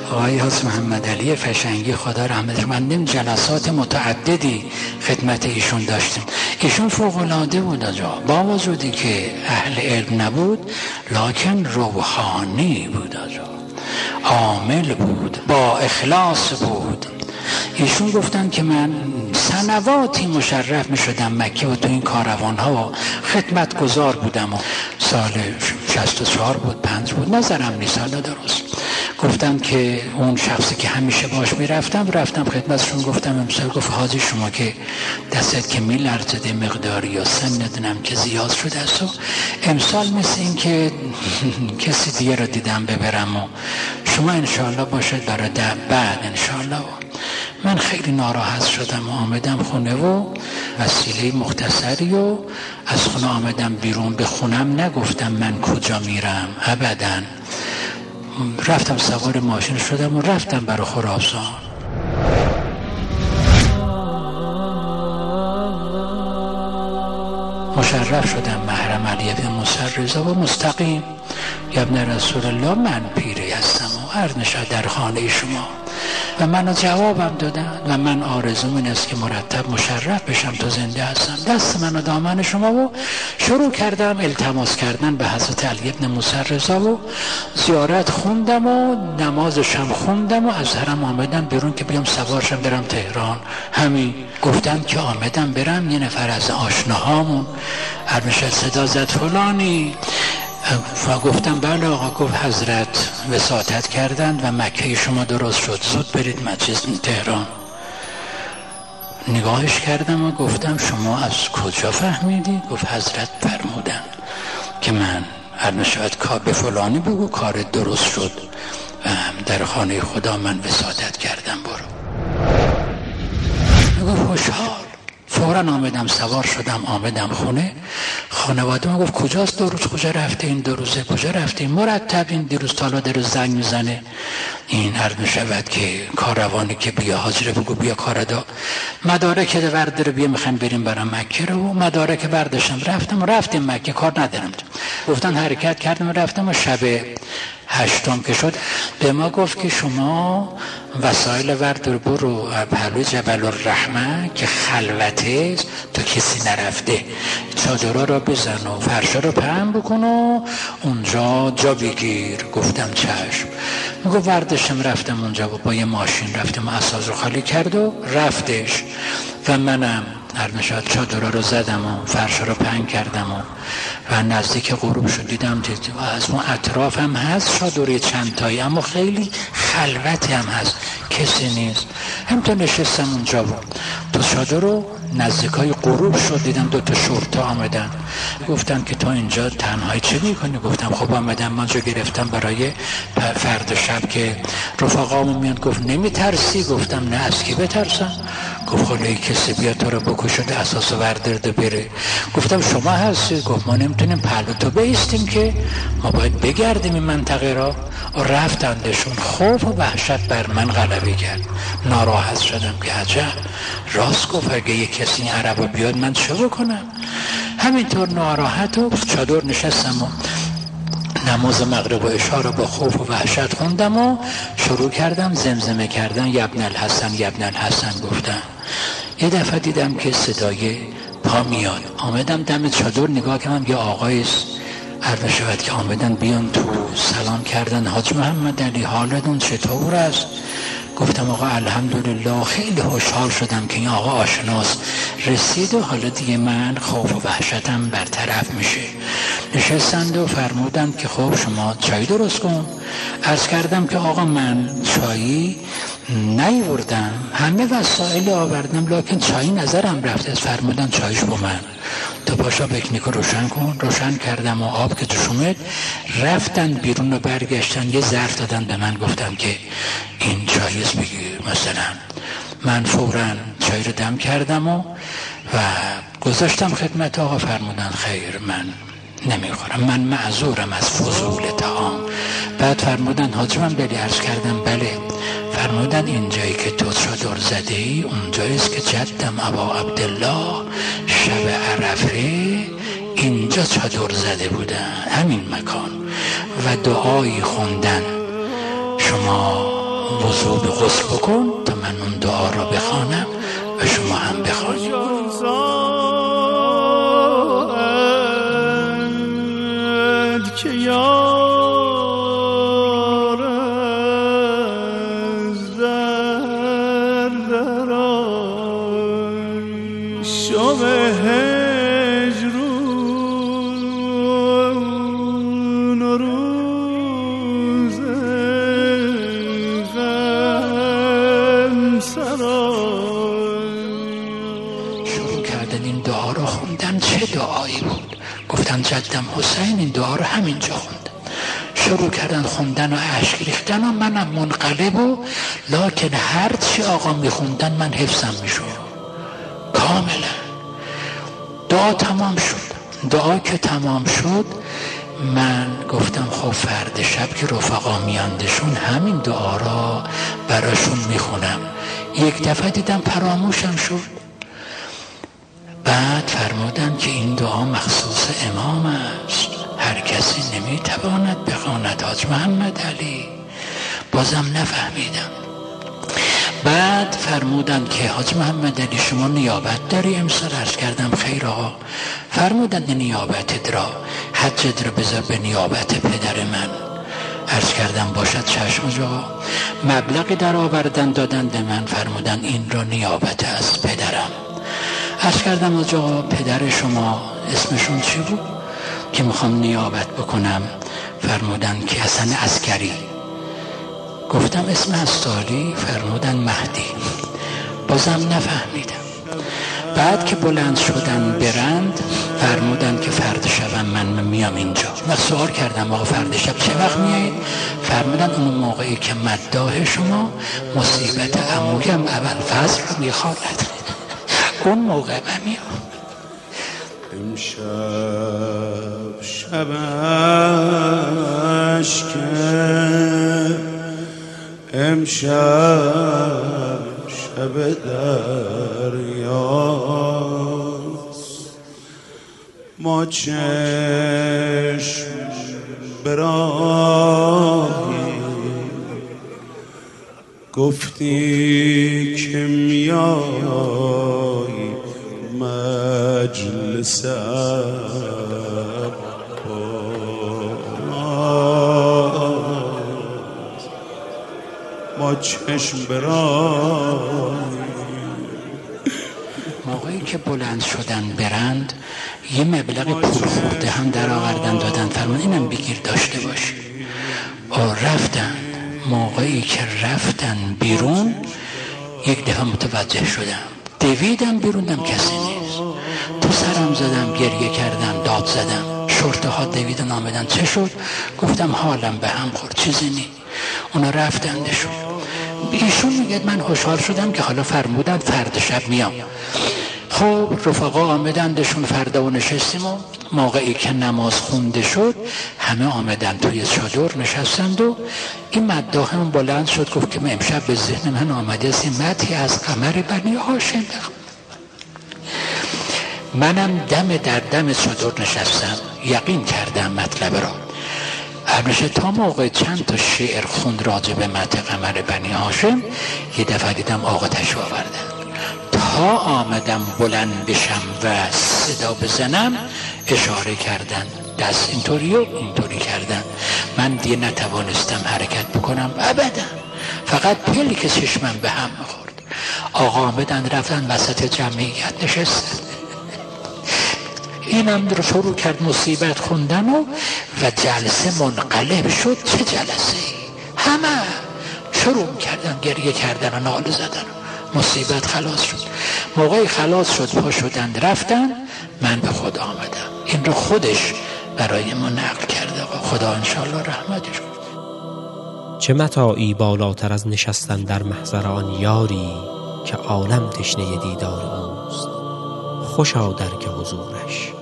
آقای حاج محمد علی فشنگی خدا رحمتش، من جلسات متعددی خدمت ایشون داشتیم. ایشون فوق‌العاده بود آجا، با وجودی که اهل علم نبود لکن روحانی بود آجا، عامل بود، با اخلاص بود. ایشون گفتن که من سنواتی مشرف می شدم مکه و تو این کاروان ها و خدمتگزار بودم و سال 64 بود 5 بود نظرم نیست حالا درست. گفتن که اون شخصی که همیشه باش می رفتم خدمتشون گفتم امسال، گفت حاجی شما که دستت که می لرزده مقداری یا سن ندونم که زیاد شده است و امسال مثل این که کسی دیگه رو دیدم ببرم و شما انشاءالله باشد برای بعد انشاءالله. من خیلی ناراحت شدم و آمدم خونه و وسیله مختصری و از خونه آمدم بیرون. به خونم نگفتم من کجا میرم ابداً، رفتم سوار ماشین شدم و رفتم برای خراسان. مشرف شدم محرم علی بن موسی رضا و مستقیم یا ابن رسول الله من پیری هستم و عرض نشد در خانه شما و منو جوابم دادن و من آرزوم این است که مرتب مشرف بشم تا زنده هستم. دست منو دامن شما و شروع کردم التماس کردن به حضرت علی بن موسی رضا و زیارت خوندم و نمازشم خوندم و از حرم آمدم بیرون که بیام سوارشم برم تهران. همین گفتم که آمدم برم، یه نفر از آشناهامون ارمشد صدا زد فلانی و گفتم بله آقا. گفت حضرت وساطت کردند و مکه شما درست شد، زود برید مسجد تهران. نگاهش کردم و گفتم شما از کجا فهمیدی؟ گفت حضرت فرمودن که من ارمشد به فلانی بگو کار درست شد و در خانه خدا من وساطت کردم برو. گفت خوشحال. فوراً آمدم سوار شدم آمدم خونه. خانواده من گفت کجاست دو روز کجا رفته این دو روزه کجا رفته مرتب این دیروز تالا در زنگ میزنه این عرض میشود که کاروانی که بیا حاجره بگو بیا کاردا مدارک ورد رو بیا میخوایم بریم برای مکه رو. مدارک برداشتم رفتیم مکه کار ندارم. گفتن حرکت کردم رفتم و شب 8 که شد به ما گفت که شما وسایل ورد رو برو پهلوی جبل الرحمه که خلوته تو کسی نرفته چادرها رو بزن و فرشا رو پهن بکن و اونجا جا بگیر. گفتم چشم. میگو وردشم رفتم اونجا و با یه ماشین رفتم و اساس رو خالی کرد و رفتش و منم هرمشاد چادرها رو زدم و فرشا رو پهن کردم و نزدیک غروب شد دیدم از اون اطراف هم هست چادری چند تایی اما خیلی خلوتی هم هست کسی نیست. همتا نشستم اونجا بود تو چادر رو نزدیکای غروب شد دیدم 2 شرطه آمدن گفتن که تو اینجا تنهایی چه میکنی؟ گفتم خب آمدم من جا گرفتم برای فرد شب که رفقامون میاد. گفت نمیترسی؟ گفتم نه از کی بترسم؟ گفت خاله کسی بیاد تو رو بکشد اساس وردرده بره. گفتم شما هستی؟ گفت ما نمیتونیم پهلو تو بیستیم که ما باید بگردیم این منطقه را. و رفتندشون خوف و وحشت بر من غلبه کرد. ناراحت شدم که عجب راست گفت اگه یک کسی این عربا بیاد من چه بکنم؟ همینطور ناراحت و چادر نشستم و نماز مغرب و عشا رو با خوف و وحشت خوندم و شروع کردم زمزمه کردن یبن الحسن یبن الحسن گفتم. یه دفعه دیدم که صدای پا میاد. آمدم دم چادر نگاه کردم یه آقای عرض شود که آمدن بیان تو سلام کردن حاج محمد علی حالتون چطور است؟ گفتم آقا الحمدلله. خیلی خوشحال شدم که این آقا آشناست رسید و حالا دیگه من خوف و وحشتم برطرف میشه. نشستند و فرمودند که خب شما چای درست کن. عرض کردم که آقا من چایی نیوردم همه وسایل آوردم لکن چایی نظرم رفته. فرمودند چایش با من تو پاشا بکنیکو روشن کن. روشن کردم و آب که توش اومد رفتن بیرون و برگشتن یه ظرف دادن به من گفتم که این چاییز بگیر مثلا. من فوراً چای رو دم کردم و گذاشتم خدمت آقا. فرمودن خیر من نمیخورم من معذورم از فضول طعام. بعد فرمودن حاج من بلی عرض کردم بله. فرمودن این جایی که تو چادر زده ای اون جاییست که جدم ابا عبدالله شب عرفه اینجا چادر زده بودن همین مکان و دعایی خوندن. شما وضو به غسل بکن تا من اون دعا را بخوانم و شما هم بخوانید. که یار از در درآی، شب هجرون و روز غم سرای. شروع کردن این دعا را خوندن. چه دعایی بود؟ گفتن جدم حسین این دعا رو همینجا خوندن. شروع کردن خوندن و اشک ریختن و منم منقلب و لکن هر چی آقا میخوندن من حفظم میشد کاملا. دعا تمام شد. دعا که تمام شد من گفتم خب فرد شب که رفقا میاندشون همین دعا را براشون میخونم. یک دفعه دیدم فراموشم شد. بعد فرمودن که این دعا مخصوص امام است، هر کسی نمیتواند بخواند. حاج محمد علی بازم نفهمیدم. بعد فرمودن که حاج محمد علی شما نیابت داری امسال؟ عرض کردم خیر آقا. فرمودن نیابت را حجت را بذار به نیابت پدر من. عرض کردم باشد چشم آقا. مبلغی در آوردن دادن به من، فرمودن این را نیابت از پدرم. عرض کردم آقا پدر شما اسمشون چی بود که میخوام نیابت بکنم؟ فرمودن که حسن عسکری. گفتم اسم استالی؟ فرمودن مهدی. بازم نفهمیدم. بعد که بلند شدن برند فرمودن که فرد شبم من میام اینجا. من سوال کردم آقا فرد شب چه وقت میایید؟ فرمودن اون موقعی که مداح شما مصیبت عمویم اول فضل رو میخواند اون موقع من میام. امشب شب اشکه، امشب شب دریاست، ما چشم براهی گفتی که میایی مجلس ما چشم برای. موقعی که بلند شدن برند یه مبلغ پول خورده هم در آوردن دادن، فرمان اینم بگیر داشته باشی. رفتن. موقعی که رفتن بیرون یک دفعه متوجه شدم، دویدم بیروندم کسی نیست. تو سرم زدم، گریه کردم، داد زدم. شرطه ها دویدن آمدن. چه شد؟ گفتم حالم به هم خورد، چیزی نی. اونا رفتنده شد. ایشون میگه من خوشحال شدم که حالا فرمودن فرد شب میام. خب رفقا آمدندشون فردا و نشستیم و موقعی که نماز خونده شد همه آمدن توی چادر نشستند و این مداح هم بلند شد گفت که من امشب به ذهن من آمده است مدحی از قمر بنی هاشم. منم دم در دم چادر نشستم، یقین کردم مطلب را. البته تا موقع چند تا شعر خوند راجع به مدح قمر بنی هاشم یه دفعه دیدم آقا تشریف آوردن. تا آمدم بلند بشم و صدا بزنم اشاره کردن، دست اینطوری و اینطوری کردن. من دیگه نتوانستم حرکت بکنم ابدا، فقط پلی که چشمم به هم میخورد. آقا آمدن رفتن وسط جمعیت نشستن. اینم رو شروع کرد مصیبت خوندن و جلسه منقلب شد. چه جلسه ای؟ همه شروع کردن گریه کردن و ناله زدن. مصیبت خلاص شد. موقعی خلاص شد پا شدن رفتن، من به خود آمدم. این رو خودش برای ما نقل کرده. خدا انشالله رحمتش کنه. چه متاعی بالاتر از نشستن در محضر آن یاری که عالم تشنه دیدار اوست. خوشا در که حضورش